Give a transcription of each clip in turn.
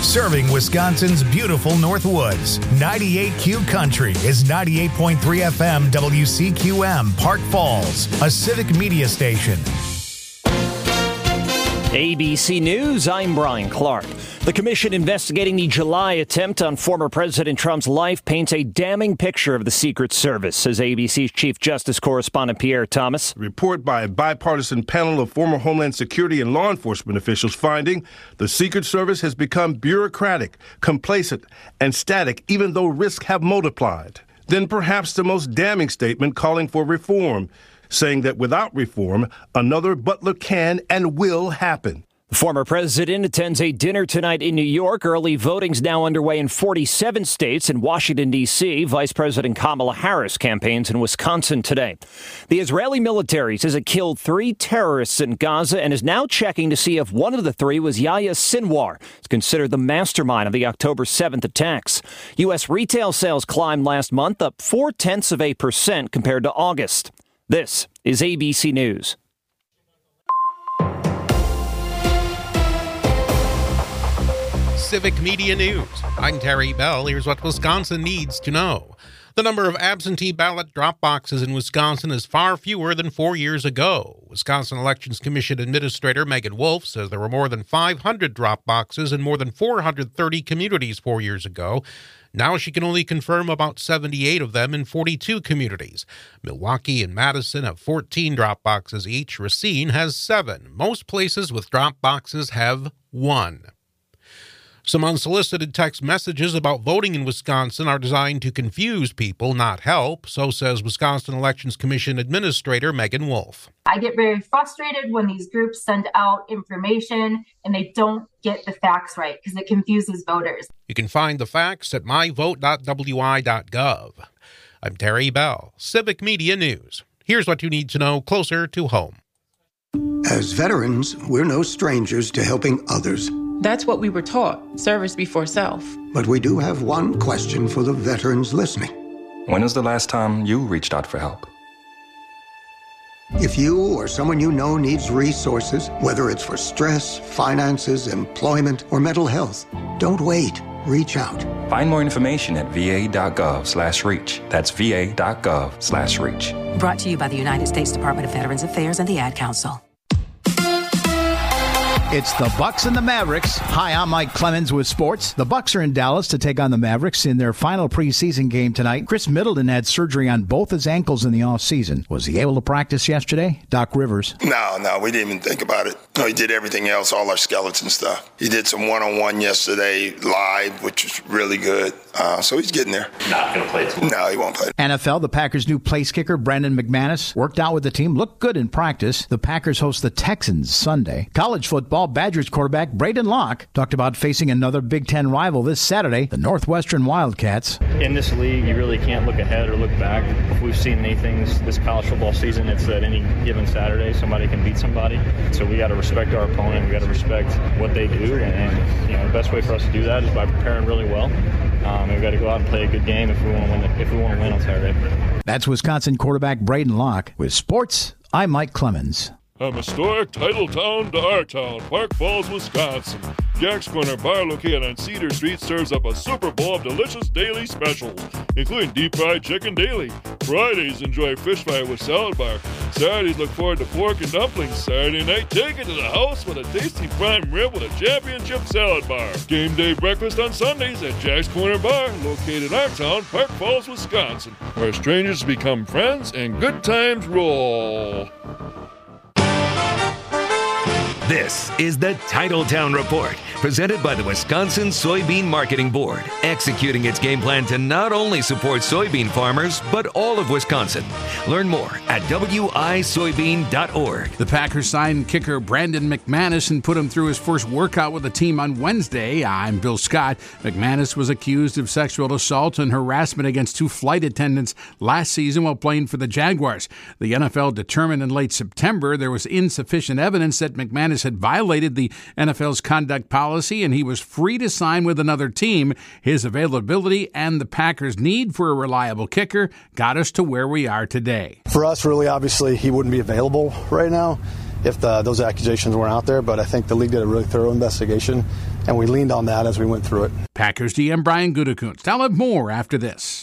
serving Wisconsin's beautiful North Woods. 98Q Country is 98.3 FM WCQM, Park Falls, a civic media station. ABC News, I'm Brian Clark. The commission investigating the July attempt on former President Trump's life paints a damning picture of the Secret Service, says ABC's Chief Justice correspondent Pierre Thomas. A report by a bipartisan panel of former Homeland Security and law enforcement officials finding the Secret Service has become bureaucratic, complacent, and static, even though risks have multiplied. Then perhaps the most damning statement calling for reform, saying that without reform, another Butler can and will happen. The former president attends a dinner tonight in New York. Early voting's now underway in 47 states. In Washington, D.C., Vice President Kamala Harris campaigns in Wisconsin today. The Israeli military says it killed 3 terrorists in Gaza and is now checking to see if one of the 3 was Yahya Sinwar. It's considered the mastermind of the October 7th attacks. U.S. retail sales climbed last month, up 0.4% compared to August. This is ABC News. Civic Media News. I'm Terry Bell. Here's what Wisconsin needs to know. The number of absentee ballot drop boxes in Wisconsin is far fewer than 4 years ago. Wisconsin Elections Commission Administrator Megan Wolf says there were more than 500 drop boxes in more than 430 communities 4 years ago. Now she can only confirm about 78 of them in 42 communities. Milwaukee and Madison have 14 drop boxes each. Racine has 7. Most places with drop boxes have 1. Some unsolicited text messages about voting in Wisconsin are designed to confuse people, not help, so says Wisconsin Elections Commission Administrator Megan Wolf. I get very frustrated when these groups send out information and they don't get the facts right because it confuses voters. You can find the facts at myvote.wi.gov. I'm Terry Bell, Civic Media News. Here's what you need to know closer to home. As veterans, we're no strangers to helping others. That's what we were taught, service before self. But we do have one question for the veterans listening. When was the last time you reached out for help? If you or someone you know needs resources, whether it's for stress, finances, employment, or mental health, don't wait. Reach out. Find more information at va.gov/reach. That's va.gov/reach. Brought to you by the United States Department of Veterans Affairs and the Ad Council. It's the Bucks and the Mavericks. Hi, I'm Mike Clemens with sports. The Bucks are in Dallas to take on the Mavericks in their final preseason game tonight. Chris Middleton had surgery on both his ankles in the offseason. Was he able to practice yesterday? Doc Rivers. No, we didn't even think about it. No, he did everything else, all our skeleton stuff. He did some one-on-one yesterday live, which was really good. So he's getting there. Not going to play tomorrow. No, he won't play. NFL, the Packers' new place kicker, Brandon McManus, worked out with the team, looked good in practice. The Packers host the Texans Sunday. College football, Badgers quarterback Braden Locke talked about facing another Big Ten rival this Saturday, the Northwestern Wildcats. In this league, you really can't look ahead or look back. If we've seen anything this college football season, it's that any given Saturday, somebody can beat somebody. So we got to respect our opponent. We got to respect what they do. And the best way for us to do that is by preparing really well. We've got to go out and play a good game if we want to win. If we want to win on Saturday. That's Wisconsin quarterback Braden Locke. With sports, I'm Mike Clemens. From historic title town to our town, Park Falls, Wisconsin. Jack's Corner Bar, located on Cedar Street, serves up a Super Bowl of delicious daily specials, including deep fried chicken daily. Fridays, enjoy fish fry with salad bar. Saturdays, look forward to pork and dumplings. Saturday night, take it to the house with a tasty prime rib with a championship salad bar. Game day breakfast on Sundays at Jack's Corner Bar, located in our town, Park Falls, Wisconsin, where strangers become friends and good times roll. This is the Titletown Report, presented by the Wisconsin Soybean Marketing Board, executing its game plan to not only support soybean farmers, but all of Wisconsin. Learn more at wisoybean.org. The Packers signed kicker Brandon McManus and put him through his first workout with the team on Wednesday. I'm Bill Scott. McManus was accused of sexual assault and harassment against 2 flight attendants last season while playing for the Jaguars. The NFL determined in late September there was insufficient evidence that McManus had violated the NFL's conduct policy, and he was free to sign with another team. His availability and the Packers' need for a reliable kicker got us to where we are today. For us, really, obviously, he wouldn't be available right now. if those accusations weren't out there. But I think the league did a really thorough investigation, and we leaned on that as we went through it. Packers GM Brian Gutekunst. I'll have more after this.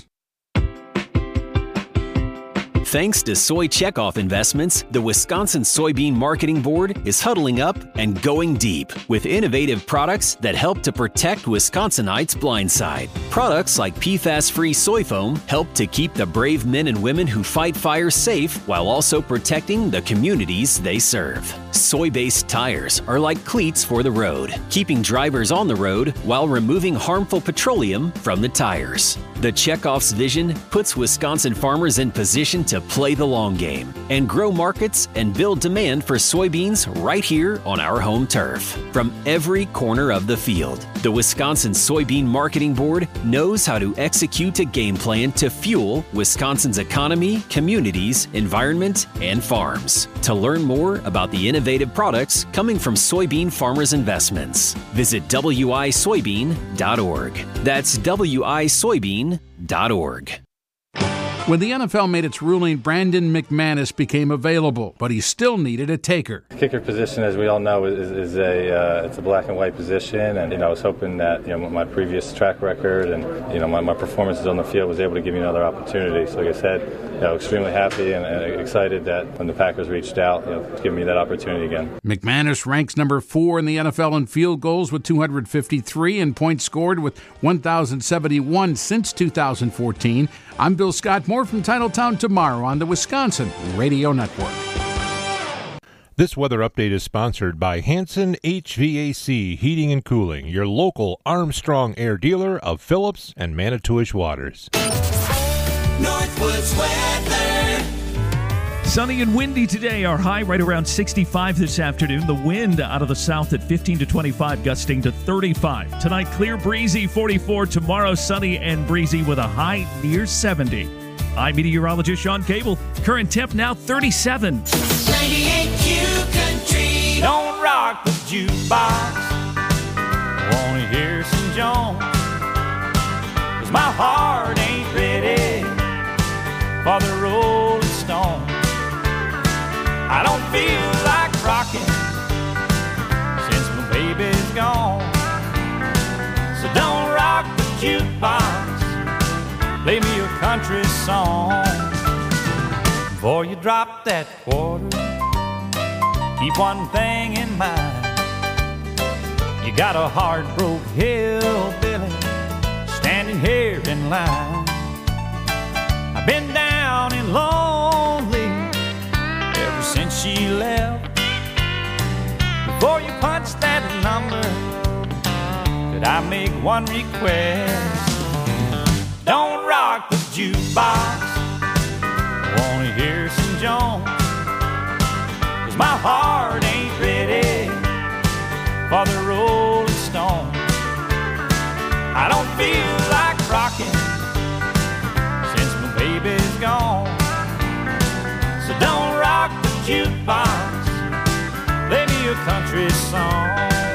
Thanks to Soy Checkoff Investments, the Wisconsin Soybean Marketing Board is huddling up and going deep with innovative products that help to protect Wisconsinites' blind side. Products like PFAS-free soy foam help to keep the brave men and women who fight fires safe while also protecting the communities they serve. Soy-based tires are like cleats for the road, keeping drivers on the road while removing harmful petroleum from the tires. The Checkoff's vision puts Wisconsin farmers in position to play the long game and grow markets and build demand for soybeans right here on our home turf. From every corner of the field, the Wisconsin Soybean Marketing Board knows how to execute a game plan to fuel Wisconsin's economy, communities, environment, and farms. To learn more about the innovative products coming from soybean farmers' investments, visit wisoybean.org. That's wisoybean.org. When the NFL made its ruling, Brandon McManus became available, but he still needed a taker. Kicker position, as we all know, is a black and white position, and I was hoping that my previous track record and my performances on the field was able to give me another opportunity. So, like I said, extremely happy and excited that when the Packers reached out, to give me that opportunity again. McManus ranks number 4 in the NFL in field goals with 253 and points scored with 1,071 since 2014. I'm Bill Scott. More from Titletown tomorrow on the Wisconsin Radio Network. This weather update is sponsored by Hanson HVAC Heating and Cooling, your local Armstrong Air dealer of Phillips and Manitowish Waters. Northwoods weather. Sunny and windy today. Our high right around 65 this afternoon. The wind out of the south at 15 to 25, gusting to 35. Tonight, clear, breezy, 44. Tomorrow, sunny and breezy with a high near 70. I'm meteorologist Sean Cable. Current temp now 37. 98Q Country. Don't rock the jukebox. Wanna hear some Jones? 'Cause my heart ain't ready for the Rolling Stones. I don't feel like rocking since my baby's gone. So don't rock the jukebox, play me a country song. Before you drop that quarter, keep one thing in mind. You got a heart-broke hillbilly standing here in line. I've been down and lonely ever since she left. Before you punch that number, could I make one request? Don't rock the jukebox, I wanna hear some Jones. 'Cause my heart ain't ready for the Rolling Stones. I don't feel like rocking since my baby's gone. So don't rock the jukebox, play me a country song.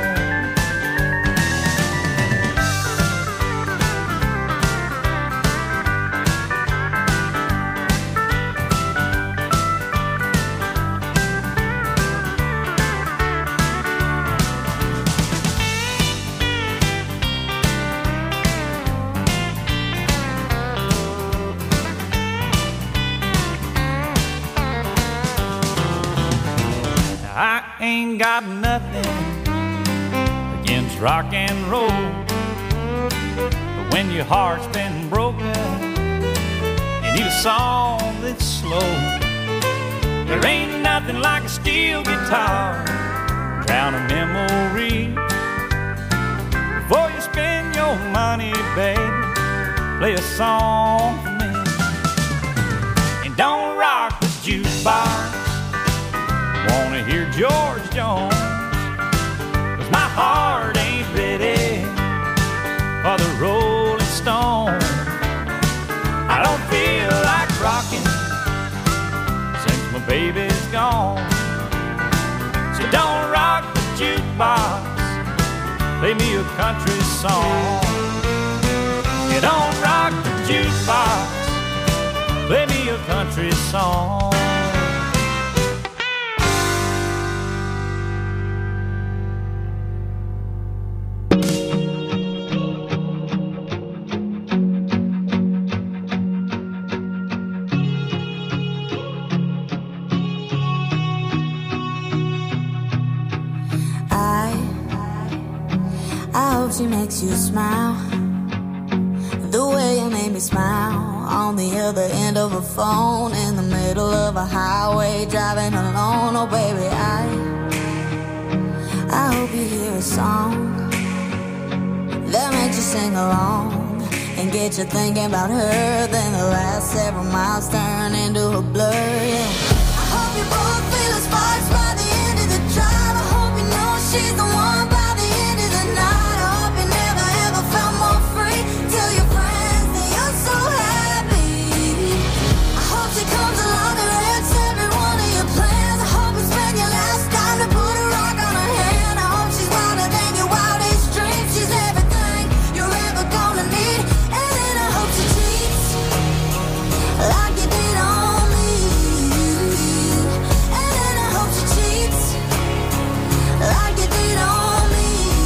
I ain't got nothing against rock and roll, but when your heart's been broken, you need a song that's slow. There ain't nothing like a steel guitar, drown a memory. Before you spend your money, baby, play a song for me. And don't rock the jukebox, wanna hear George Jones. 'Cause my heart ain't ready for the Rolling Stones. I don't feel like rocking since my baby's gone. So don't rock the jukebox, play me a country song. You don't rock the jukebox, play me a country song. hope she makes you smile the way you made me smile on the other end of a phone in the middle of a highway driving alone. Oh baby, I hope you hear a song that makes you sing along and get you thinking about her. Then the last several miles turn into a blur. Yeah. I hope you both feel the sparks by the end of the drive. I hope you know she's the one by the end of the night. I hope you never ever felt more free. Tell your friends that you're so happy. I hope she comes along and wrecks every one of your plans. I hope you spend your last time to put a rock on her hand. I hope she's wilder than your wildest dreams. She's everything you're ever gonna need. And then I hope she cheats like you did on me. And then I hope she cheats like you did on me.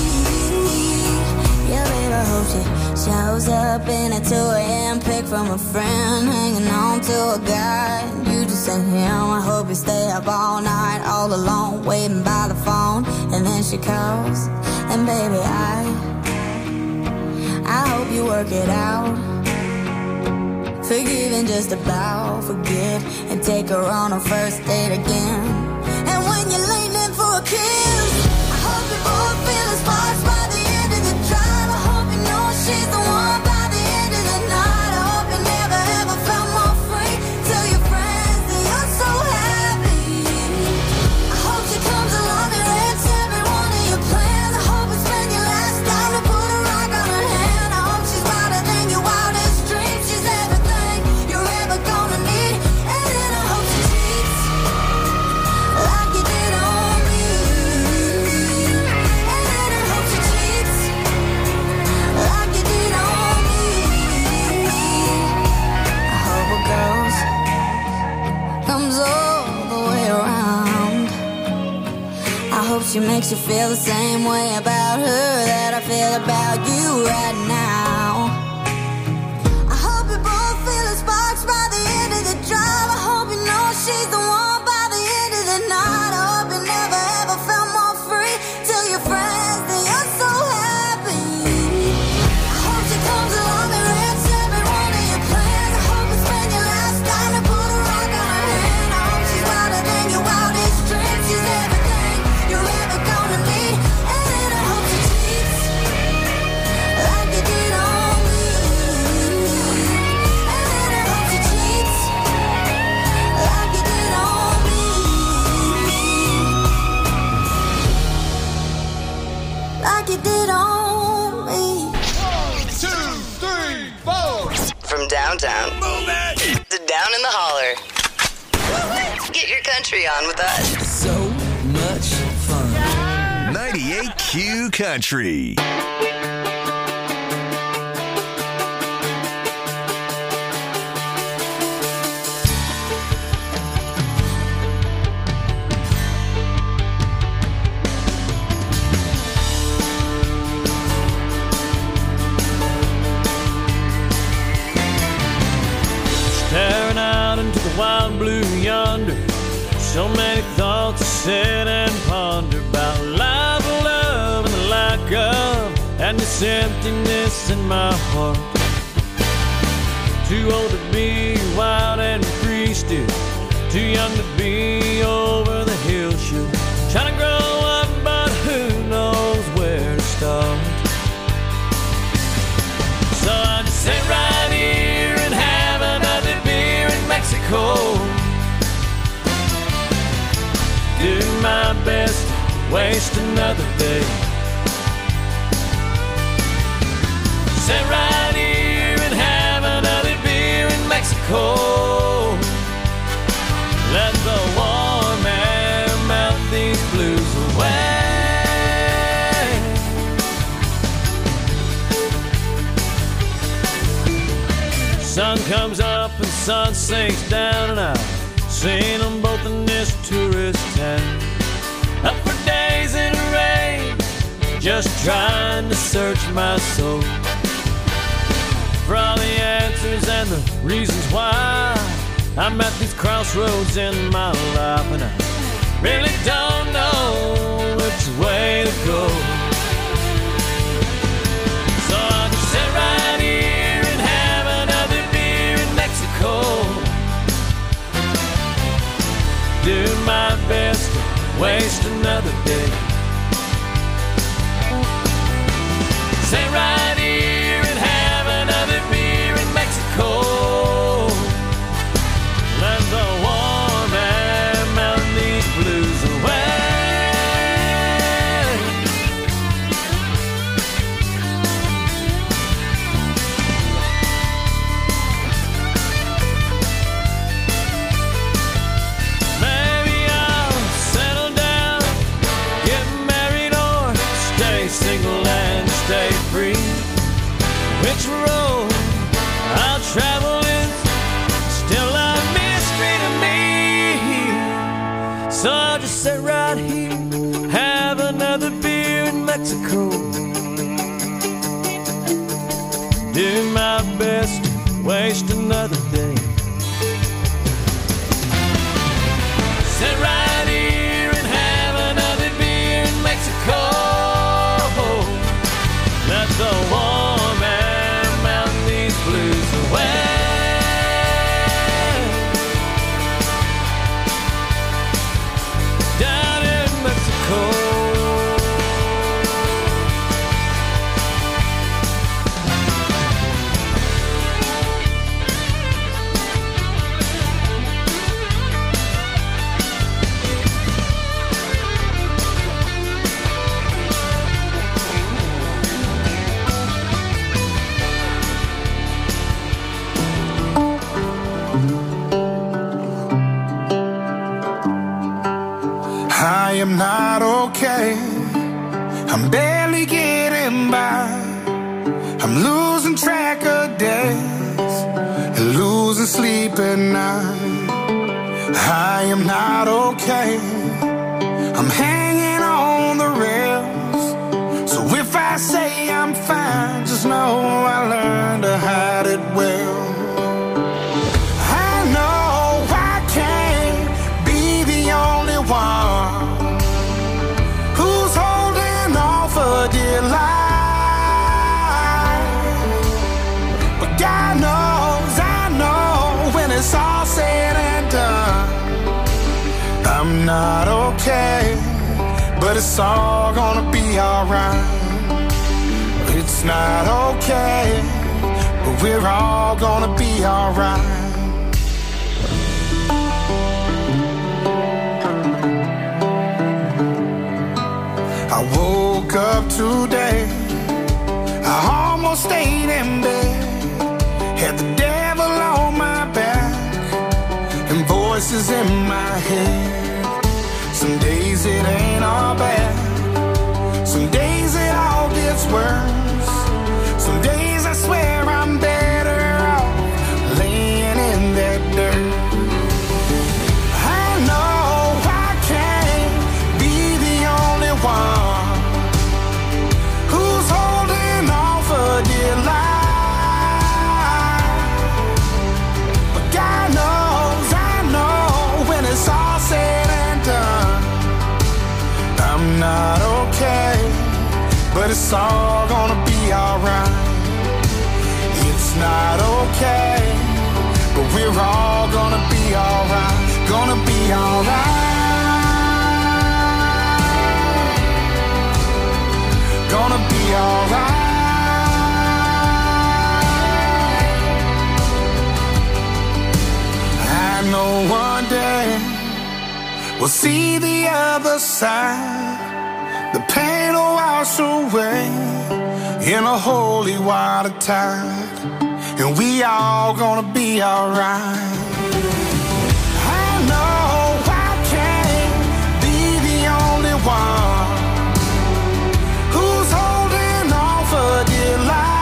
Yeah, baby, I hope she shows up in a 2 a.m. pic from a friend, hanging on to a guy. You just ain't him. I hope you stay up all night, all alone, waiting by the phone. And then she calls, and baby, I hope you work it out. Forgive and just about forget, and take her on a first date again. And when you're leaning in for a kiss, I hope you both feel the sparks by the end of the drive. I hope you know she's the one by the end of the night. I hope you never ever felt more free. Tell your friends that you're so happy. I hope she comes along and wrecks every one of your plans. I hope you spend your last time to put a rock on her hand. I hope she's wilder than your wildest dreams. She's everything you're ever gonna need. And then I hope she cheats like you did on me. And then I hope she cheats like you did on me. I hope a ghost comes all the way around. I hope she makes you feel the same way about her that I feel about you right now. I hope you both feel the sparks by the end of the drive. I hope you know she's the one by the end of the night. I hope you never ever felt more free. Tell your friends that you're so happy. I hope she comes along and wrecks every one of your plans. I hope you spend your last time to put a rock on her hand. I hope she's wilder than your wildest dreams. She's everything you're ever gonna need. And then I hope she cheats like you did on me. And then I hope she cheats like you did on me. Like you did on me. 1, 2, 3, 4. From downtown to down in the holler. Get your country on with us. So much fun. 98Q Country. Staring out into the wild blue yonder. So many thoughts to sit and ponder about life, love, and the lack of, and this emptiness in my heart. Too old to be wild and free still. Too young to be over the hill should. Trying to grow up, but who knows where to start. So I just sit right here and have another beer in Mexico. Do my best to waste another day. Sit right here and have another beer in Mexico. Let the warm air melt these blues away. Sun comes up and sun sinks down, and I've seen them both in this tourist town. Up for days in the rain, just trying to search my soul for all the answers and the reasons why I'm at these crossroads in my life, and I really don't know which way to go. which road I'll travel is still a mystery to me. So I'll just sit right here, have another beer in Mexico, do my best to waste another day. Sit right here and have another beer in Mexico. Let the warm air melt these blues away. Down in Mexico. I am not okay. I'm barely getting by. I'm losing track of days and losing sleep at night. I am not okay. I'm hanging on the rails. So if I say I'm fine, just know I learned to hide it well. I know I can't be the only one who's holding on for dear life. But God knows, I know, when it's all said and done, I'm not okay, but it's all gonna be alright. It's not okay, but we're all gonna be alright. I woke up today, I almost stayed in bed, had the devil on my back and voices in my head. Some days it ain't all bad, some days it all gets worse. Some days I swear I'm better off laying in that dirt. I know I can't be the only one who's holding on for dear life. But God knows, I know, when it's all said and done, I'm not okay, but it's all gonna be alright. It's not okay, but we're all gonna be alright. Gonna be alright. Gonna be alright. I know one day we'll see the other side. The pain will wash away in a holy water tide, and we all gonna be alright. I know I can't be the only one who's holding on for dear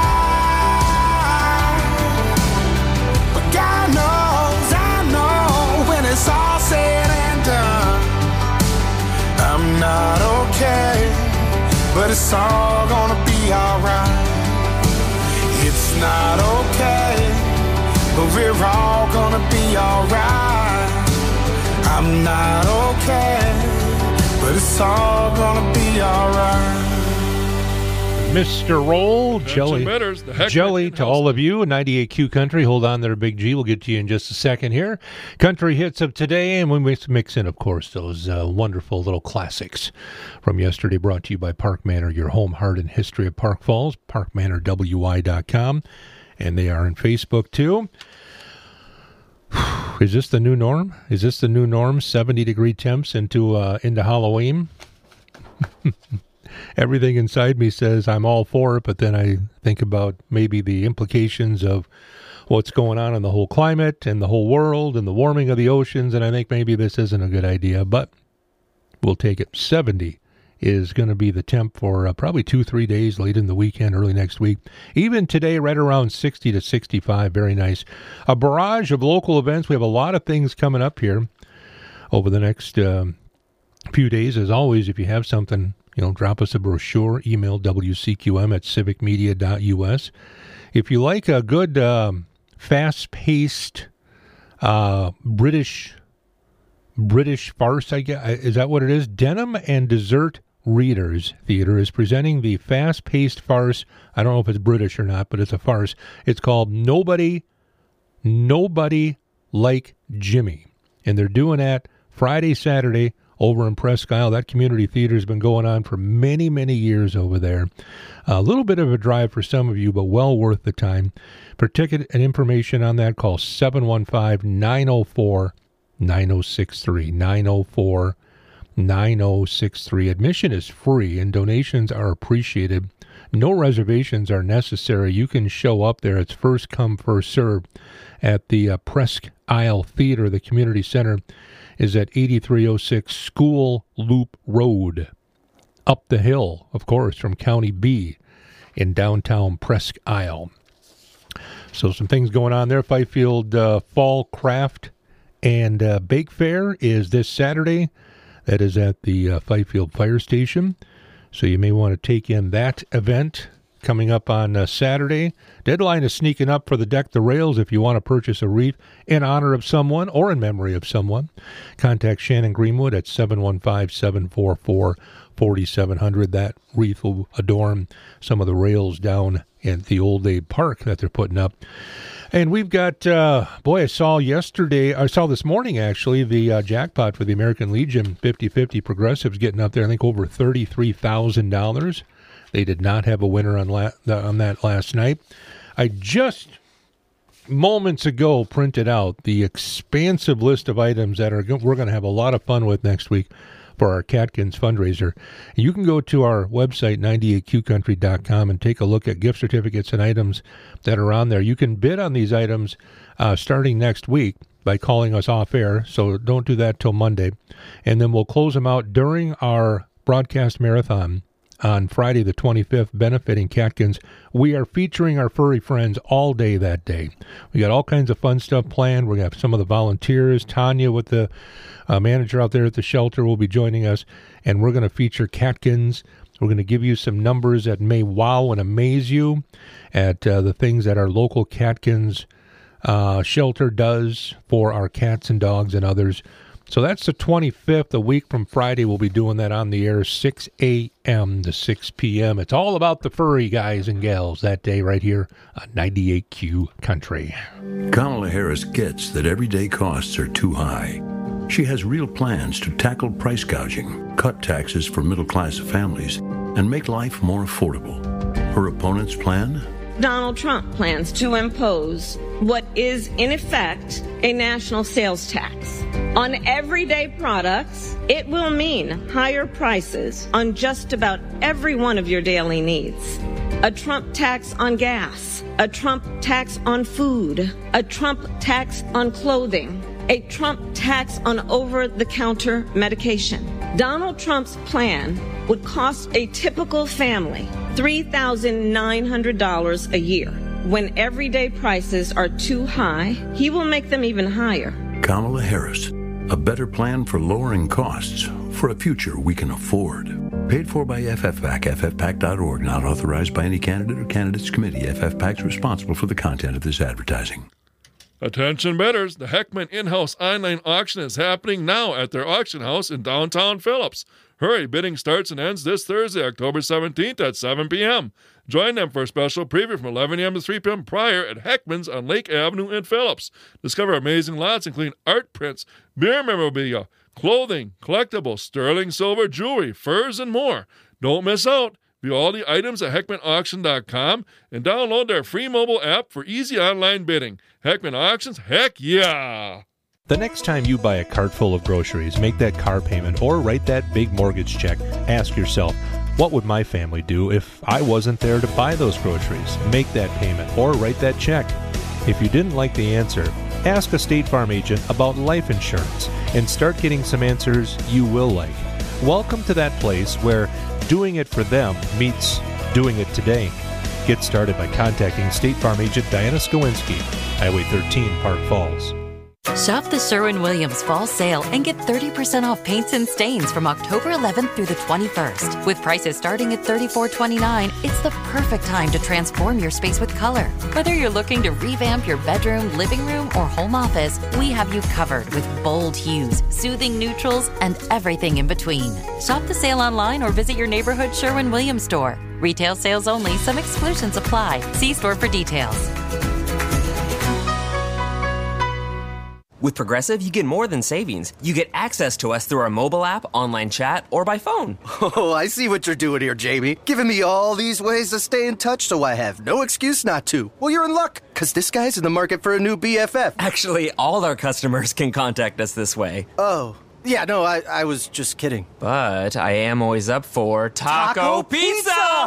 life. But God knows, I know, when it's all said and done, I'm not okay, but it's all gonna be alright. It's not okay, but we're all gonna be alright. I'm not okay, but it's all gonna be alright. Mr. Roll, Jelly, Matters, the heck Jelly to all of you, 98Q Country. Hold on there, Big G. We'll get to you in just a second here. Country hits of today, and we mix in, of course, those wonderful little classics from yesterday, brought to you by Park Manor, your home, heart, and history of Park Falls, parkmanorwi.com, and they are on Facebook, too. Is this the new norm? Is this the new norm? 70-degree temps into Halloween? Everything inside me says I'm all for it, but then I think about maybe the implications of what's going on in the whole climate and the whole world and the warming of the oceans, and I think maybe this isn't a good idea, but we'll take it. 70 is going to be the temp for probably 2-3 days late in the weekend, early next week. Even today, right around 60 to 65. Very nice. A barrage of local events. We have a lot of things coming up here over the next few days. As always, if you have something, drop us a brochure. Email wccqm@civicmedia.us. If you like a good fast-paced British farce, I guess, is that what it is? Denim and Dessert Readers Theater is presenting the fast-paced farce. I don't know if it's British or not, but it's a farce. It's called Nobody Like Jimmy. And they're doing that Friday, Saturday over in Presque Isle. That community theater has been going on for many, many years over there. A little bit of a drive for some of you, but well worth the time. For ticket and information on that, call 715-904-9063. 904-9063. Admission is free and donations are appreciated. No reservations are necessary. You can show up there. It's first come, first served at the Presque Isle Theater. The community center is at 8306 School Loop Road. Up the hill, of course, from County B in downtown Presque Isle. So some things going on there. Fifield Fall Craft and Bake Fair is this Saturday. That is at the Fifield Fire Station. So you may want to take in that event coming up on Saturday. Deadline is sneaking up for the Deck the Rails if you want to purchase a wreath in honor of someone or in memory of someone. Contact Shannon Greenwood at 715-744-4700. That wreath will adorn some of the rails down at the Old Abe Park that they're putting up. And we've got, I saw this morning, actually, the jackpot for the American Legion 50-50 Progressives getting up there, I think, over $33,000. They did not have a winner on that last night. I just moments ago printed out the expansive list of items that we're going to have a lot of fun with next week for our Catkins fundraiser. You can go to our website, 98qcountry.com, and take a look at gift certificates and items that are on there. You can bid on these items starting next week by calling us off air, so don't do that till Monday. And then we'll close them out during our broadcast marathon on Friday the 25th, benefiting Catkins. We are featuring our furry friends all day that day. We got all kinds of fun stuff planned. We have some of the volunteers. Tanya, with the manager out there at the shelter, will be joining us, and we're going to feature Catkins. We're going to give you some numbers that may wow and amaze you at the things that our local Catkins shelter does for our cats and dogs and others. So that's the 25th, a week from Friday. We'll be doing that on the air, 6 a.m. to 6 p.m. It's all about the furry guys and gals that day right here on 98Q Country. Kamala Harris gets that everyday costs are too high. She has real plans to tackle price gouging, cut taxes for middle-class families, and make life more affordable. Her opponent's plan? Donald Trump plans to impose what is, in effect, a national sales tax. On everyday products, it will mean higher prices on just about every one of your daily needs. A Trump tax on gas, a Trump tax on food, a Trump tax on clothing, a Trump tax on over-the-counter medication. Donald Trump's plan would cost a typical family $3,900 a year. When everyday prices are too high, he will make them even higher. Kamala Harris, a better plan for lowering costs for a future we can afford. Paid for by FFPAC, ffpac.org, not authorized by any candidate or candidates committee. FFPAC is responsible for the content of this advertising. Attention bidders, the Heckman in-house online auction is happening now at their auction house in downtown Phillips. Hurry, bidding starts and ends this Thursday, October 17th at 7 p.m. Join them for a special preview from 11 a.m. to 3 p.m. prior at Heckman's on Lake Avenue in Phillips. Discover amazing lots including art prints, beer memorabilia, clothing, collectibles, sterling silver jewelry, furs, and more. Don't miss out. View all the items at HeckmanAuction.com and download their free mobile app for easy online bidding. Heckman Auctions, heck yeah! The next time you buy a cart full of groceries, make that car payment, or write that big mortgage check, ask yourself, what would my family do if I wasn't there to buy those groceries, make that payment, or write that check? If you didn't like the answer, ask a State Farm agent about life insurance and start getting some answers you will like. Welcome to that place where doing it for them meets doing it today. Get started by contacting State Farm agent Diana Skowinski, Highway 13, Park Falls. Shop the Sherwin-Williams Fall Sale and get 30% off paints and stains from October 11th through the 21st. With prices starting at $34.29, it's the perfect time to transform your space with color. Whether you're looking to revamp your bedroom, living room, or home office, we have you covered with bold hues, soothing neutrals, and everything in between. Shop the sale online or visit your neighborhood Sherwin-Williams store. Retail sales only. Some exclusions apply. See store for details. With Progressive, you get more than savings. You get access to us through our mobile app, online chat, or by phone. Oh, I see what you're doing here, Jamie. Giving me all these ways to stay in touch so I have no excuse not to. Well, you're in luck, because this guy's in the market for a new BFF. Actually, all our customers can contact us this way. Oh. Yeah, no, I was just kidding. But I am always up for Taco Pizza!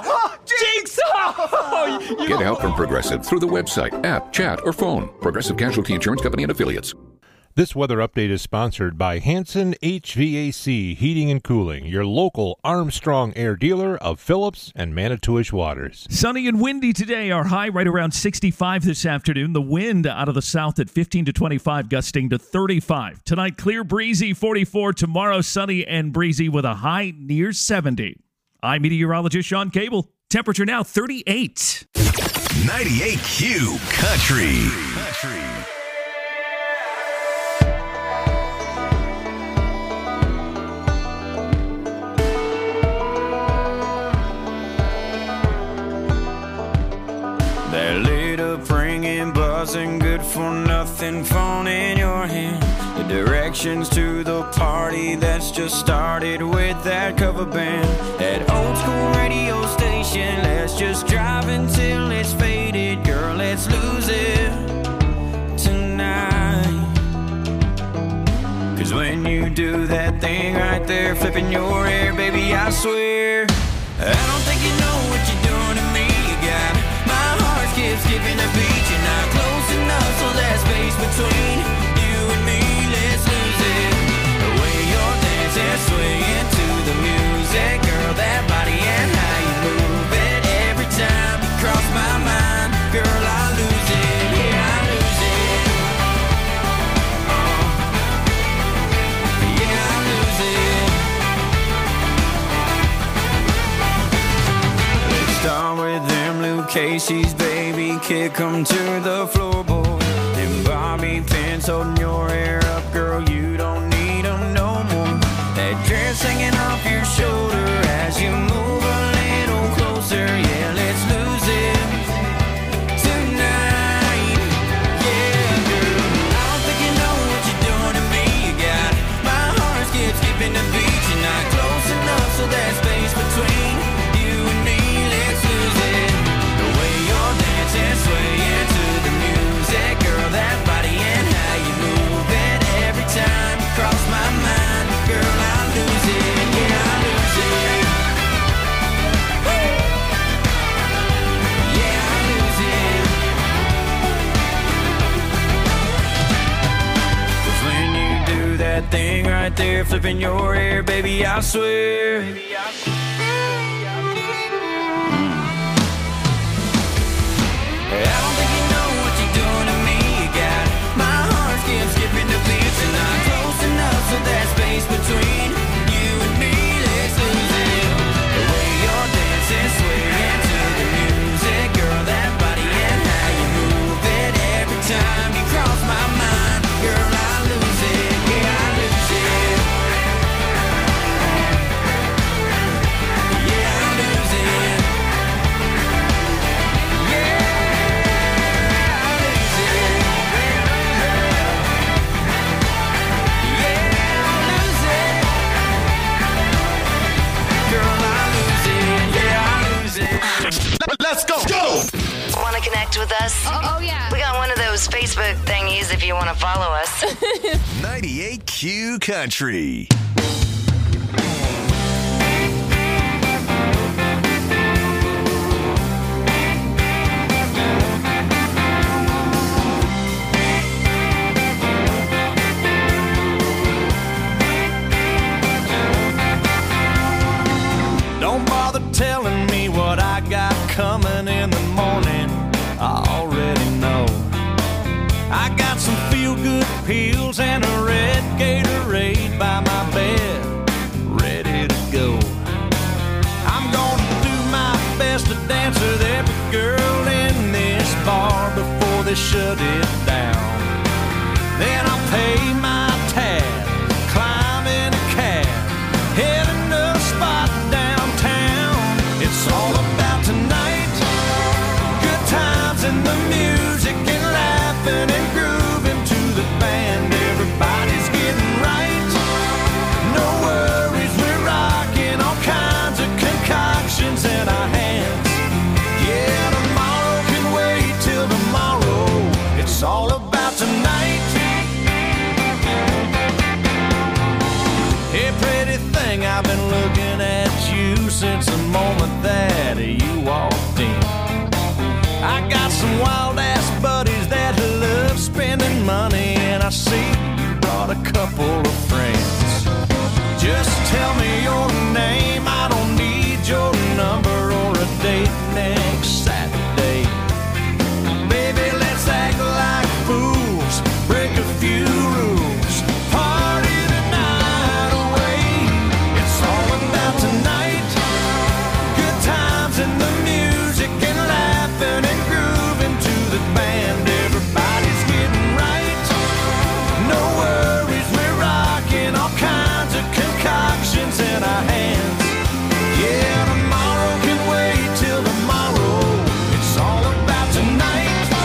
Jigsaw! Get help from Progressive through the website, app, chat, or phone. Progressive Casualty Insurance Company and Affiliates. This weather update is sponsored by Hanson HVAC Heating and Cooling, your local Armstrong Air dealer of Phillips and Manitowish Waters. Sunny and windy today. Our high right around 65 this afternoon. The wind out of the south at 15 to 25, gusting to 35. Tonight, clear, breezy, 44. Tomorrow, sunny and breezy with a high near 70. I'm meteorologist Sean Cable. Temperature now 38. 98Q Country. That lit up ringing, buzzing, good for nothing phone in your hand. The directions to the party that's just started with that cover band. That old school radio station, let's just drive until it's faded. Girl, let's lose it tonight. 'Cause when you do that thing right there, flipping your hair, baby, I swear I don't think you know what you're doing to me. You got my heart skipping a beat. You're not close enough, so that space between you and me, let's lose it. The way you're dancing, swaying to the music, girl, that body and how you move it. Every time you cross my mind, girl, I lose it. Yeah, I lose it. Yeah, I lose it. Let's start with them Luke Casey's, baby, kick them to the floorboard. Them bobby pins holding your hair up, girl, you don't need them no more. That dress hanging off your shoulder as you move a little closer. Yeah, let's lose it tonight. Yeah, girl, I don't think you know what you're doing to me. You got my heart skipping the beat. You're not close enough, so that space between you and me, let's lose it. The way you're dancing, swaying to the music, girl, that body and how you move it. Every time you cross my mind, girl, I lose it. Yeah, I lose it. Woo! Yeah, I lose it. 'Cause when you do that thing right there, flipping your hair, baby, I swear. I don't think you know what you're doing to me. You got my heart skipping the beats. You're not close enough, so that space between you and me, let's lose it. The way you're dancing, swaying to the music, girl, that body and how you move it. Every time you cross my mind, girl, I lose it. Yeah, I lose it. Yeah, I lose it. Let's go! Want to connect with us? Oh, yeah. We got one of those Facebook thingies if you want to follow us. 98Q Country. they shut it down. Then I'll pay my tab, climb in a cab, heading to a spot downtown. It's all about tonight, good times and the music and laughing and grooving to the band. Everybody's getting right, no worries, we're rocking all kinds of concoctions in our hands. Yeah, tomorrow can wait till tomorrow. It's all about tonight. Hey, pretty thing, I've been looking at you since the moment that you walked in. I got some wild-ass buddies that love spending money, and I see you brought a couple of friends. Just tell me your name, I don't need your number or a date next Saturday. Baby, let's act like fools, break a few rules, party the night away. It's all about tonight, good times and the music and laughing and grooving to the band. Everybody's getting right, no worries, we're rocking all kinds of concoctions in our hands. Yeah, tomorrow can wait till tomorrow. It's all about tonight.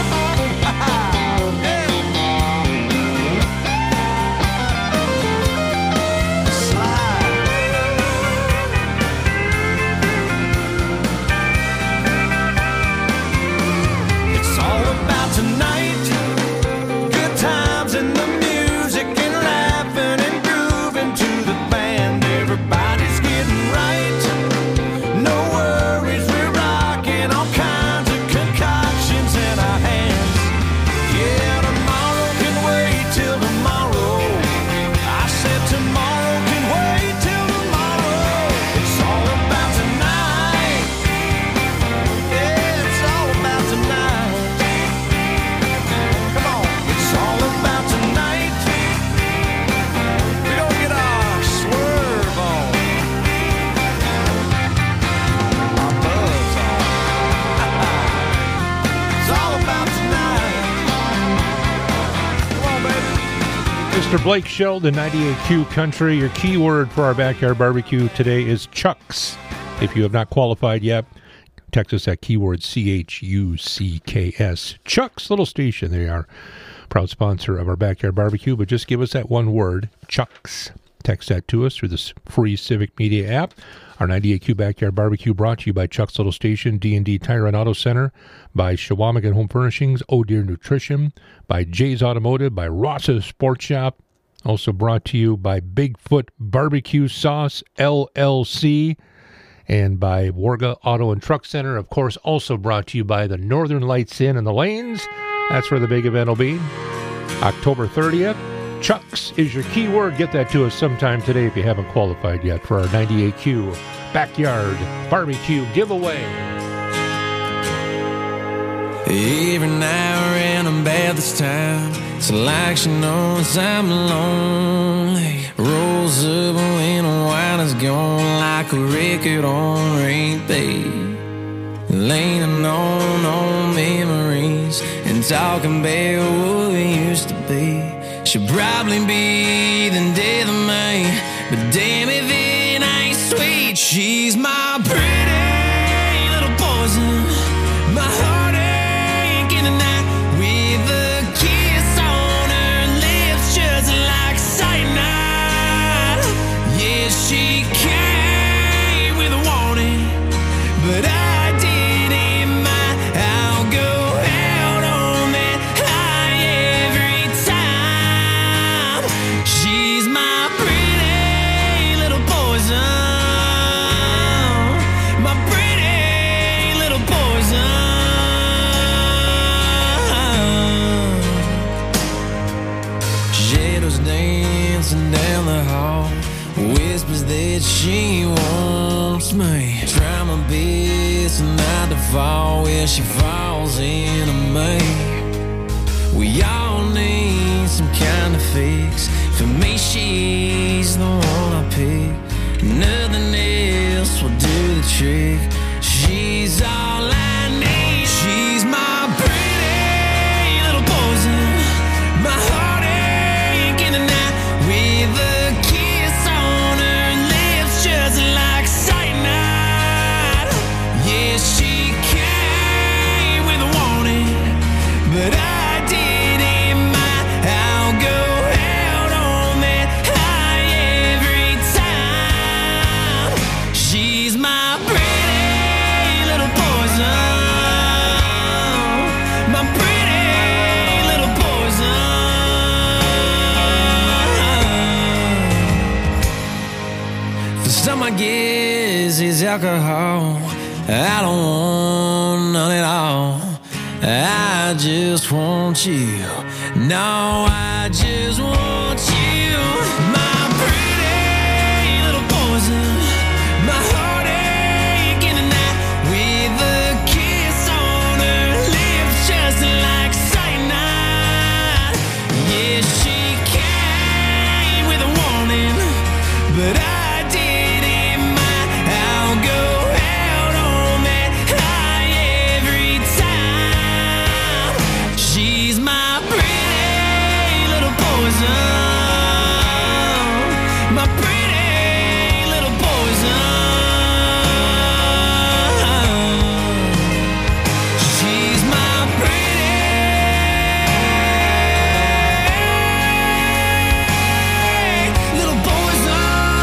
It's all about tonight, good times and the music and laughing and grooving to the band. Everybody's getting right, no worries, we're rocking all kinds of concoctions in our hands. Yeah, tomorrow can wait till tomorrow. I said tomorrow can wait till tomorrow. It's all about tonight. Yeah, it's all about tonight. Come on, it's all about tonight. We gonna get our swerve on, our buzz on. It's all about tonight. Come on, baby. Mr. Blake Sheldon, 98Q Country. Your keyword for our backyard barbecue today is Chucks. If you have not qualified yet, text us at keyword CHUCKS. Chucks, little station. They are proud sponsor of our backyard barbecue, but just give us that one word, Chucks. Text that to us through this free Civic Media app. Our 98Q Backyard Barbecue brought to you by Chuck's Little Station, D&D Tire and Auto Center, by Shawamigan Home Furnishings, Oh Deer Nutrition, by Jay's Automotive, by Ross's Sports Shop. Also brought to you by Bigfoot Barbecue Sauce, LLC, and by Warga Auto and Truck Center. Of course, also brought to you by the Northern Lights Inn and the Lanes. That's where the big event will be. October 30th. Chucks is your keyword. Get that to us sometime today if you haven't qualified yet for our 98Q Backyard Barbecue giveaway. Every now and then I'm bad this time. It's like she knows I'm lonely. Rolls up when the wine is gone, like a record on repeat. Leaning on memories and talking about what we used to be. Should probably be the death of me, but damn if it ain't sweet. She's my pretty little poison, my heartache in the night, with a kiss on her lips just like cyanide. Yeah, she came with a warning, but I didn't mind. I'll go out on that high every time. She's my pretty little poison, my pretty little poison. Shadows dancing down the hall, whispers that she wants me. Try my best not to fall where she falls into me. We all need some kind of fix. For me, she's the one I pick. Nothing else will do the trick. She's all I need. She's my pretty my guess is alcohol. I don't want none at all. I just want you. No, I just want you. My pretty little poison. My heartache in the night. With a kiss on her lips just like cyanide. Yeah, she came with a warning, but I didn't mind. I'll go out on that high every time. She's my pretty little poison. My pretty little poison. She's my pretty little poison.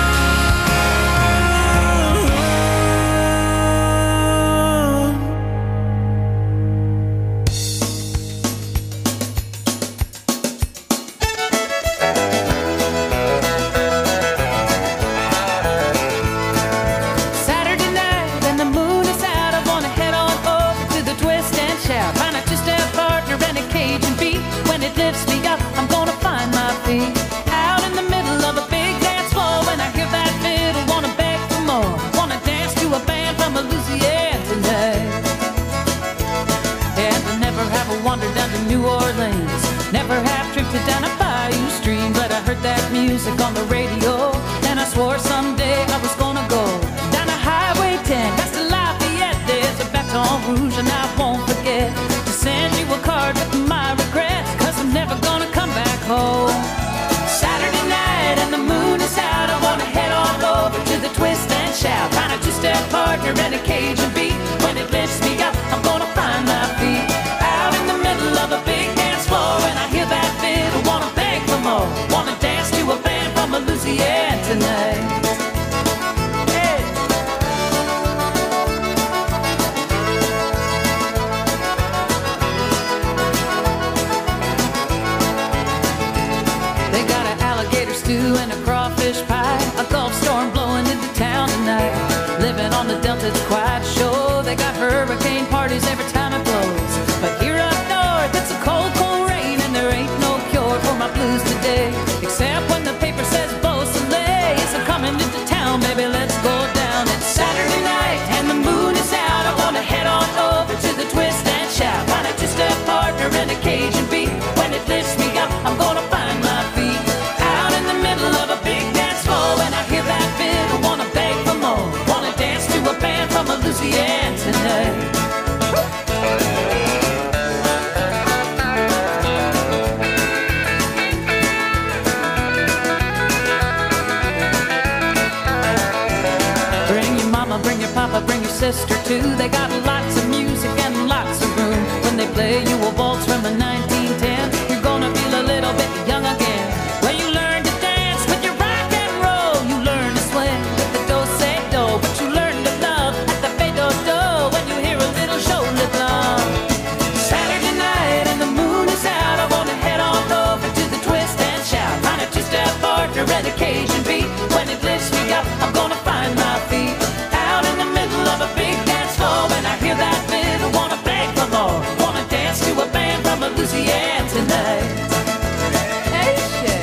Saturday night and the moon is out. I wanna head on over to the twist and shout. Find a two-step partner and a Cajun beat. When it lifts me up, I'm gonna find my feet. Out in the middle of a big dance floor. When I hear that fiddle, wanna beg for more. Wanna dance to a band from Louisiana tonight. And I never have wandered down to New Orleans. Never have drifted down a bayou stream. But I heard that music on the radio, and I swore someday I was gonna go down a Highway 10, past the Lafayette. There's a Baton Rouge, and I won't forget to send you a card with my regrets, 'cause I'm never gonna come back home. Saturday night and the moon is out. I wanna head on over to the twist and shout. Find a two-step partner and a Cajun beat. When it lifts me up, I'm gonna find my feet. Out in the middle of a big dance floor, and I hear that fiddle, wanna beg for more. Wanna dance to a band from Louisiana tonight. Hey. They got an alligator stew and a crawfish pie. A Gulf storm blowing into town tonight. Living on the Delta, it's quite a show. They got hurricane parties every time it blows. But here up north, it's a cold, cold rain, and there ain't no cure for my blues today. Except when the paper says Beausoleil is coming into town, baby, let's go down. It's Saturday night and the moon is out. I wanna head on over to the twist and shout. Find a two-step partner and a Cajun beat. When it lifts me up, I'm gonna find my feet. Out in the middle of a big dance floor, and I hear that fiddle, wanna beg for more. Wanna dance to a band from Louisiana tonight. Bring your mama, bring your papa, bring your sister too. They got lots of music and lots of room. When they play you a waltz from a 1910, you're gonna feel a little bit young again. Well, you learn to dance with your rock and roll. You learn to swing with the do-say-do. But you learn to love at the fade-do-do when you hear a little shoulder bluff. Saturday night and the moon is out. I wanna head on over to the twist and shout. Find a two-step partner and a Cajun beat. When it lifts me up, I'm gonna find my feet. Out in the middle of a big dance floor, when I hear that fiddle, wanna beg for more. Wanna dance to a band from Louisiana tonight. Hey, shit.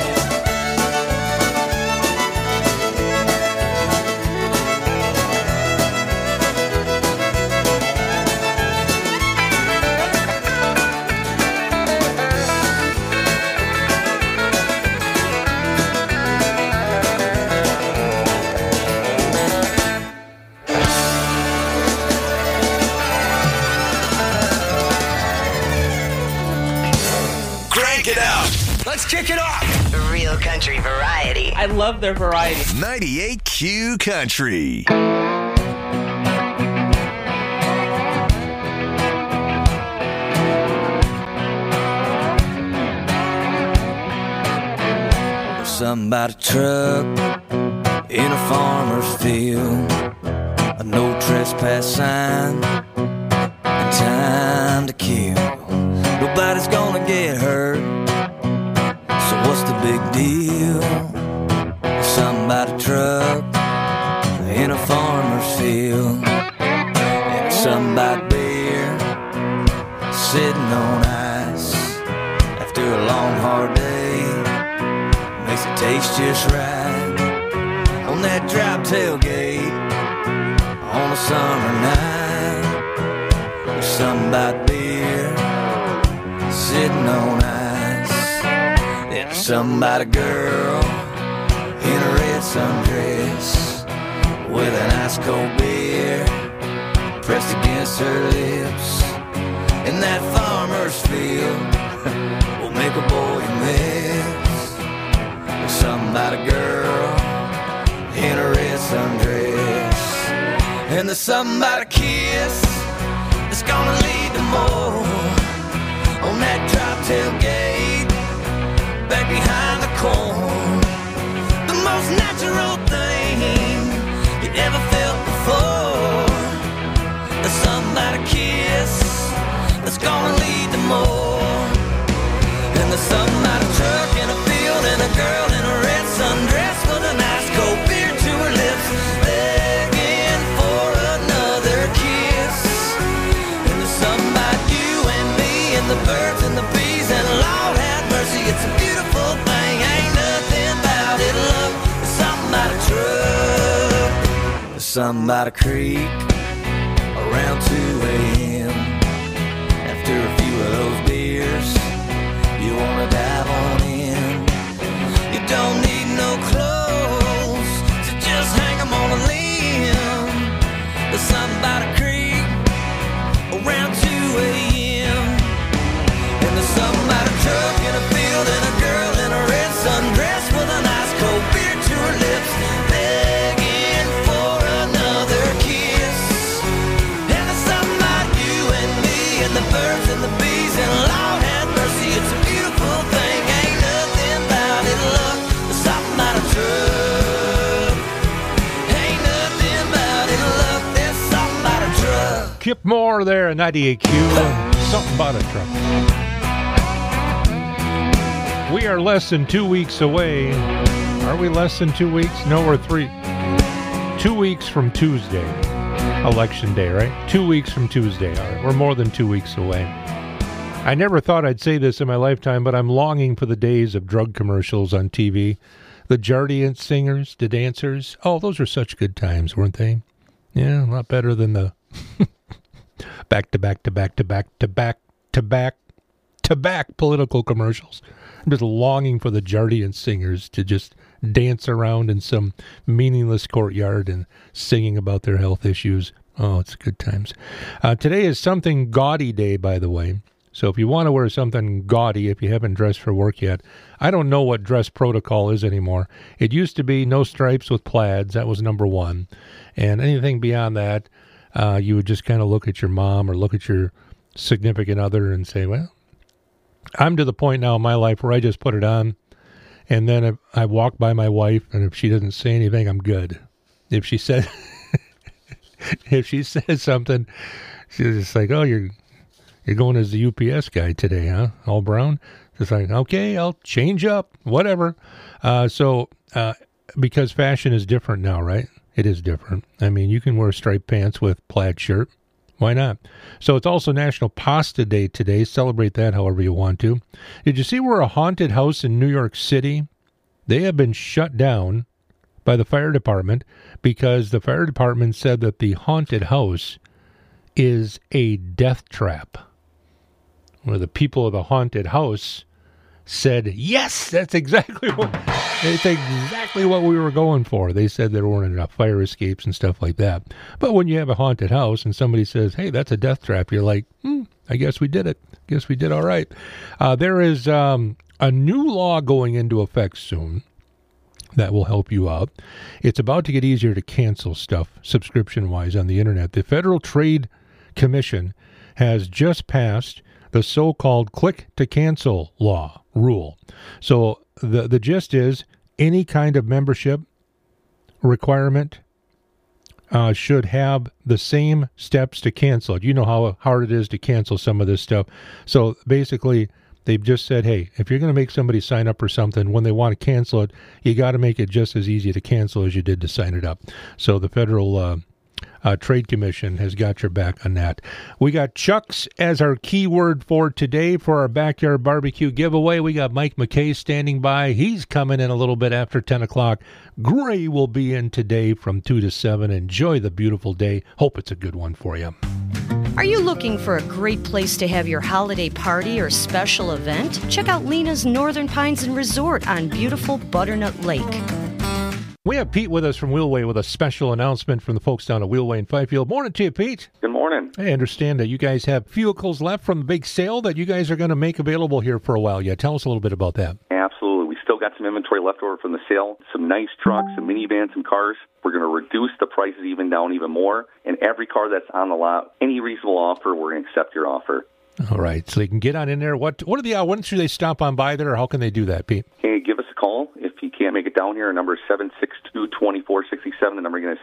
Crank it up. Let's kick it off. Real country variety. I love their variety. 98Q Country. Something about a truck in a farmer's field, a no trespass sign, and time to kill. Nobody's gonna get hurt, so what's the big deal? Something about a truck something about beer sitting on ice after a long hard day. Makes it taste just right on that drop tailgate on a summer night. There's something about beer sitting on ice. There's something about a girl in a red sundress with an ice cold beer pressed against her lips. In that farmer's field will make a boy miss. There's something about a girl in a red sundress, and there's something about a kiss that's gonna lead to more on that drop tailgate back behind the corn. The most natural thing you ever felt before. There's something about a kiss that's gonna lead to more. And there's something about a truck in a field and a girl in a red sundress with an ice cold beer to her lips, begging for another kiss. And there's something about you and me and the birds and the bees, and Lord have mercy, it's a beautiful thing. Ain't nothing about it, love. There's something about a truck. There's something about a creek around 2 a.m. After a few of those beers, you wanna dive on in. You don't need no clothes to just hang 'em on a limb. There's something about a creek around 2 a.m. And there's something about a truck in a field and a girl in a red sundress with an ice cold beer to her lips, begging for another kiss. And there's something about you and me and the birds and the bees, and Lord have mercy, it's a beautiful thing. Ain't nothing about it, love. There's something about a truck. Ain't nothing about it, love. There's something about a truck. Kip Moore there at 98Q. Something about a truck. We are less than 2 weeks away. Are we less than 2 weeks? No, we're 3. 2 weeks from Tuesday. Election day, right? 2 weeks from Tuesday. All right, we're more than 2 weeks away. I never thought I'd say this in my lifetime, but I'm longing for the days of drug commercials on TV. The Jardiance singers, the dancers. Oh, those were such good times, weren't they? Yeah, a lot better than the back to back to back to back to back to back to back political commercials. I'm just longing for the Jardiance singers to just dance around in some meaningless courtyard and singing about their health issues. Oh, it's good times. Today is Something Gaudy Day, by the way. So if you want to wear something gaudy, if you haven't dressed for work yet, I don't know what dress protocol is anymore. It used to be no stripes with plaids. That was number one. And anything beyond that, you would just kind of look at your mom or look at your significant other and say, well, I'm to the point now in my life where I just put it on. And then if I walk by my wife, and if she doesn't say anything, I'm good. If she said, if she says something, she's just like, oh, you're going as the UPS guy today, huh? All brown? Just like, okay, I'll change up, whatever. Because fashion is different now, right? It is different. I mean, you can wear striped pants with plaid shirt. Why not? So it's also National Pasta Day today. Celebrate that however you want to. Did you see where a haunted house in New York City? They have been shut down by the fire department because the fire department said that the haunted house is a death trap. Where the people of the haunted house said, yes, that's exactly what we were going for. They said there weren't enough fire escapes and stuff like that. But when you have a haunted house and somebody says, hey, that's a death trap, you're like, I guess we did it. Guess we did all right. There is a new law going into effect soon that will help you out. It's about to get easier to cancel stuff subscription-wise on the internet. The Federal Trade Commission has just passed the so-called click-to-cancel rule. So the gist is any kind of membership requirement should have the same steps to cancel it. You know how hard it is to cancel some of this stuff. So basically, they've just said, hey, if you're going to make somebody sign up for something, when they want to cancel it, you got to make it just as easy to cancel as you did to sign it up. So the Federal Trade Commission has got your back on that. We got Chuck's as our keyword for today for our backyard barbecue giveaway. We got Mike McKay standing by. He's coming in a little bit after 10 o'clock. Gray will be in today from 2 to 7. Enjoy the beautiful day. Hope it's a good one for you. Are you looking for a great place to have your holiday party or special event? Check out Lena's Northern Pines and Resort on beautiful Butternut Lake. We have Pete with us from Wheelway with a special announcement from the folks down at Wheelway in Fifield. Morning to you, Pete. Good morning. I understand that you guys have vehicles left from the big sale that you guys are going to make available here for a while. Yeah, tell us a little bit about that. Absolutely. We still got some inventory left over from the sale. Some nice trucks, some minivans, some cars. We're going to reduce the prices even more. And every car that's on the lot, any reasonable offer, we're going to accept your offer. All right. So they can get on in there. What are the when should they stop on by there, or how can they do that, Pete? Hey, give us a call. If you can't make it down here, our number is 762-2467. The number again is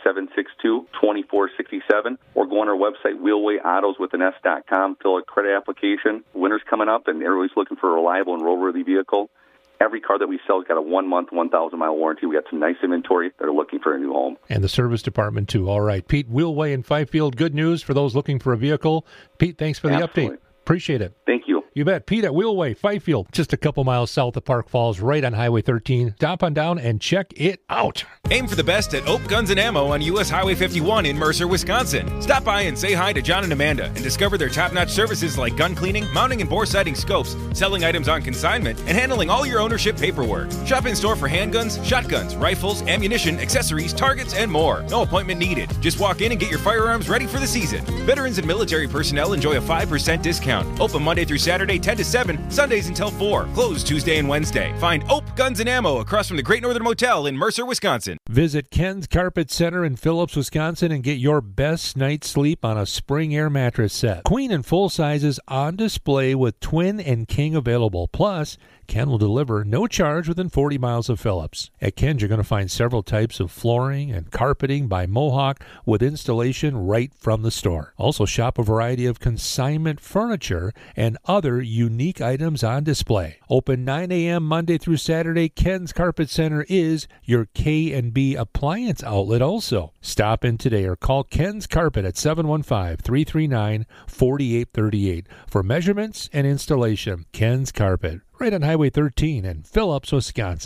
762-2467. Or go on our website, wheelwayautos.com, fill a credit application. Winter's coming up, and everybody's looking for a reliable and roadworthy vehicle. Every car that we sell has got a 1-month, 1,000-mile warranty. We got some nice inventory that are looking for a new home. And the service department, too. All right. Pete, Wheelway in Fifield. Good news for those looking for a vehicle. Pete, thanks for the update. Appreciate it. Thank you. You bet. Pete at Wheelway, Fifield, just a couple miles south of Park Falls, right on Highway 13. Stop on down and check it out. Aim for the best at Oak Guns and Ammo on U.S. Highway 51 in Mercer, Wisconsin. Stop by and say hi to John and Amanda and discover their top-notch services like gun cleaning, mounting and bore sighting scopes, selling items on consignment, and handling all your ownership paperwork. Shop in-store for handguns, shotguns, rifles, ammunition, accessories, targets, and more. No appointment needed. Just walk in and get your firearms ready for the season. Veterans and military personnel enjoy a 5% discount. Open Monday through Saturday, 10 to 7, Sundays until 4. Closed Tuesday and Wednesday. Find Oak Guns and Ammo across from the Great Northern Motel in Mercer, Wisconsin. Visit Ken's Carpet Center in Phillips, Wisconsin and get your best night's sleep on a spring air mattress set. Queen and full sizes on display with twin and king available. Plus, Ken will deliver no charge within 40 miles of Phillips. At Ken's, you're going to find several types of flooring and carpeting by Mohawk with installation right from the store. Also shop a variety of consignment furniture and other unique items on display. Open 9 a.m. Monday through Saturday, Ken's Carpet Center is your K&B appliance outlet also. Stop in today or call Ken's Carpet at 715-339-4838 for measurements and installation. Ken's Carpet, right on Highway 13 in Phillips, Wisconsin.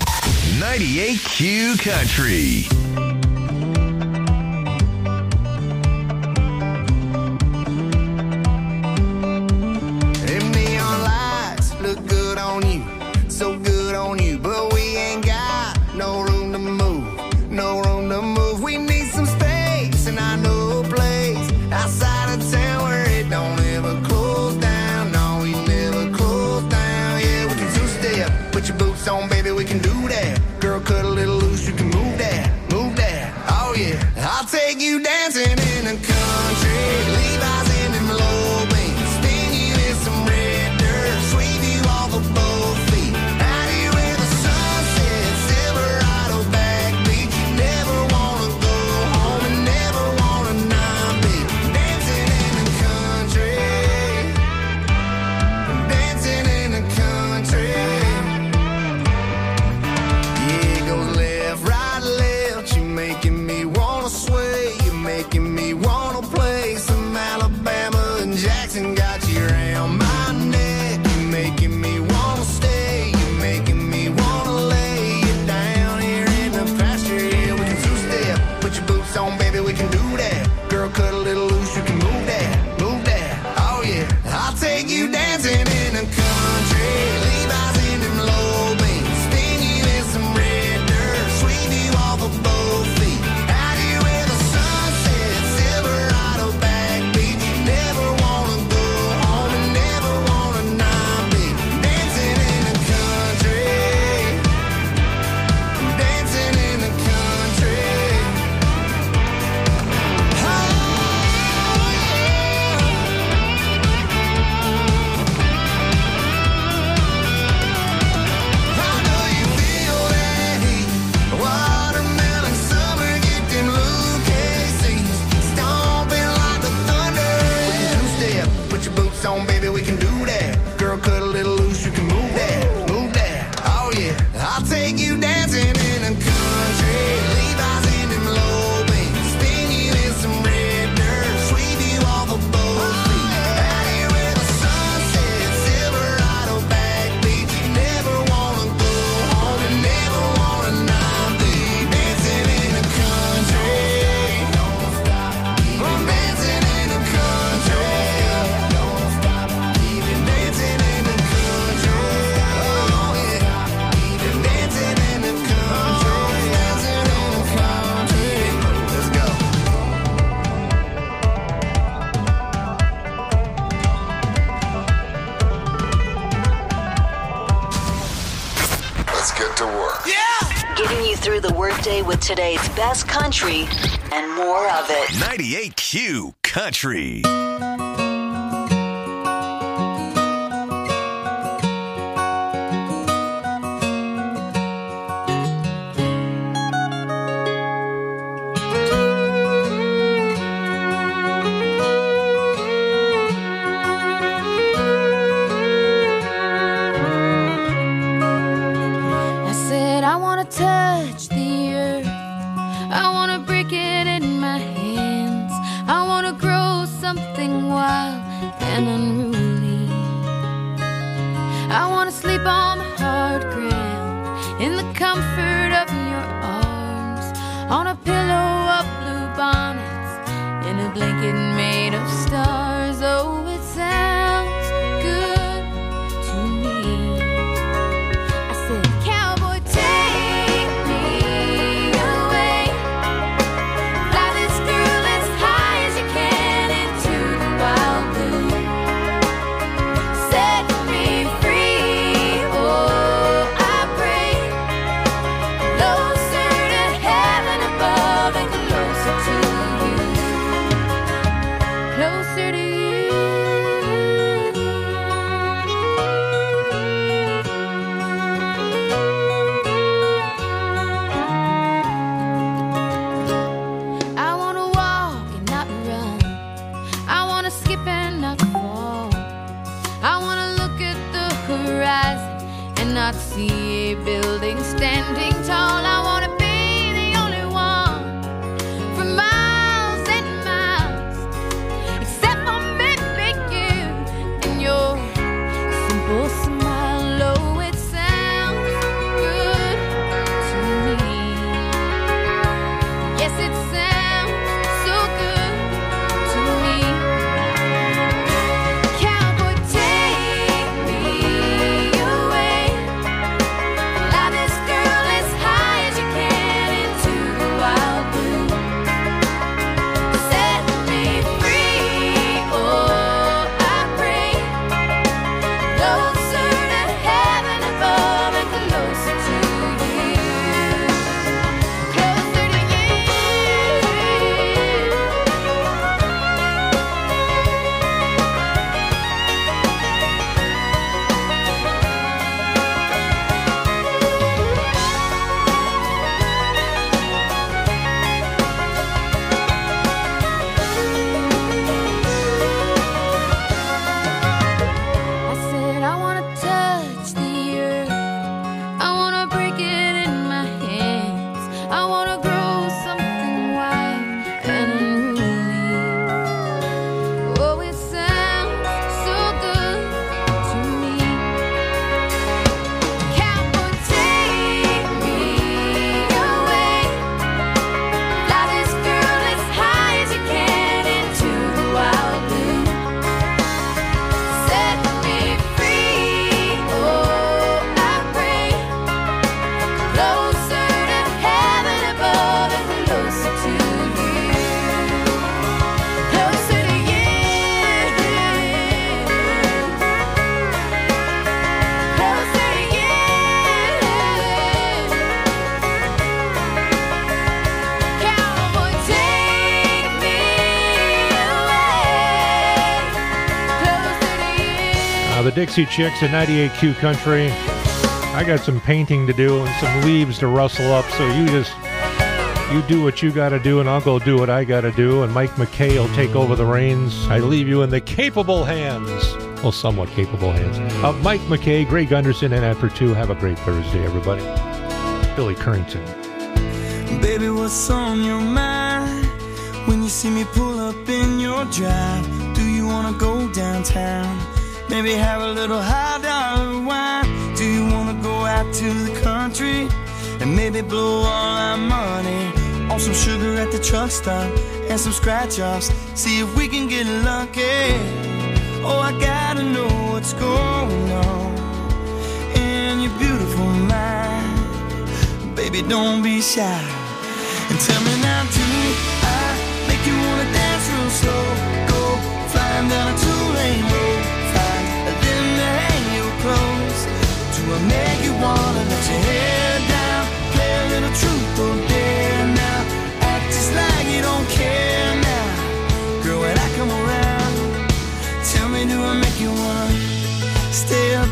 98Q Country. Them neon lights look good on you, so good on you, but we ain't got no room to move, no room to move. We need some space, and I know a place outside of town where it don't ever close down. No, we never close down. Yeah, we can two-step, put your boots on, baby, we can do that. Girl, cut a little loose, you can move that, move that. Stay with today's best country and more of it. 98Q Country. The Dixie Chicks at 98Q Country. I got some painting to do and some leaves to rustle up, so you do what you got to do, and I'll go do what I got to do, and Mike McKay will take over the reins. I leave you in the capable hands, well, somewhat capable hands, of Mike McKay, Greg Gunderson, and after 2, have a great Thursday, everybody. Billy Currington. Baby, what's on your mind when you see me pull up in your drive? Do you want to go downtown? Maybe have a little high-dollar wine. Do you want to go out to the country and maybe blow all our money on some sugar at the truck stop and some scratch-offs? See if we can get lucky. Oh, I gotta know what's going on in your beautiful mind. Baby, don't be shy and tell me now, do I make you wanna dance real slow? Go flying down a 2-lane road. Close. Do I make you wanna let your hair down, play a little truth or dare?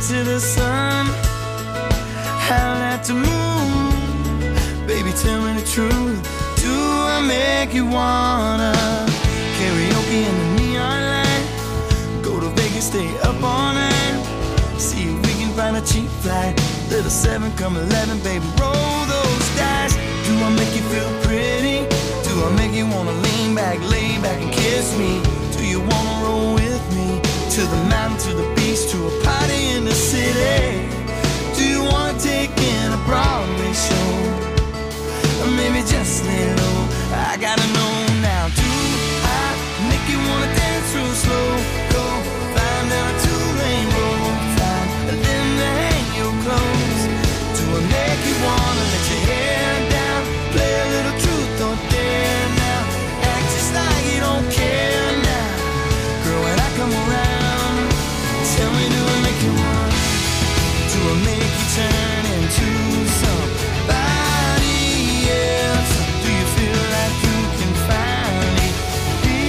to the sun, howl at the moon. Baby, tell me the truth. Do I make you wanna karaoke in the neon light? Go to Vegas, stay up all night. See if we can find a cheap flight. Little 7, come 11, baby, roll those dice. Do I make you feel pretty? Do I make you wanna lean back, lay back and kiss me? Do you wanna roll with me? To the mountain, to the beach, to a party in the city? Do you wanna take in a Broadway show? Or maybe just lay low? I gotta know now. Do I make you wanna dance real slow? Go flying down a 2-lane road, flying and then hang your clothes. Do I make you wanna let your hair down? Play a little truth or dare now? Act just like you don't care now. Girl, when I come around, tell me, do I make you want? Do I make you turn into somebody else? Do you feel like you can finally be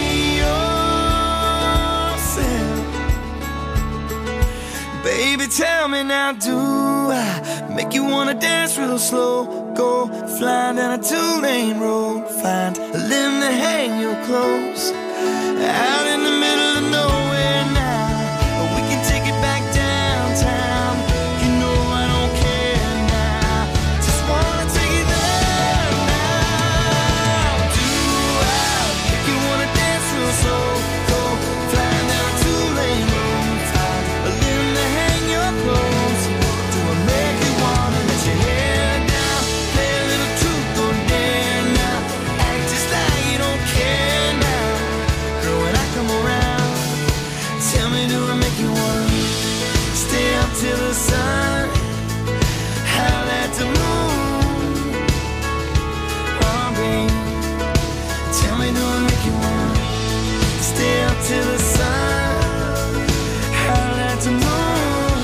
yourself? Baby, tell me now, do I make you wanna dance real slow? Go flying down a 2-lane road, find a limb to hang your clothes.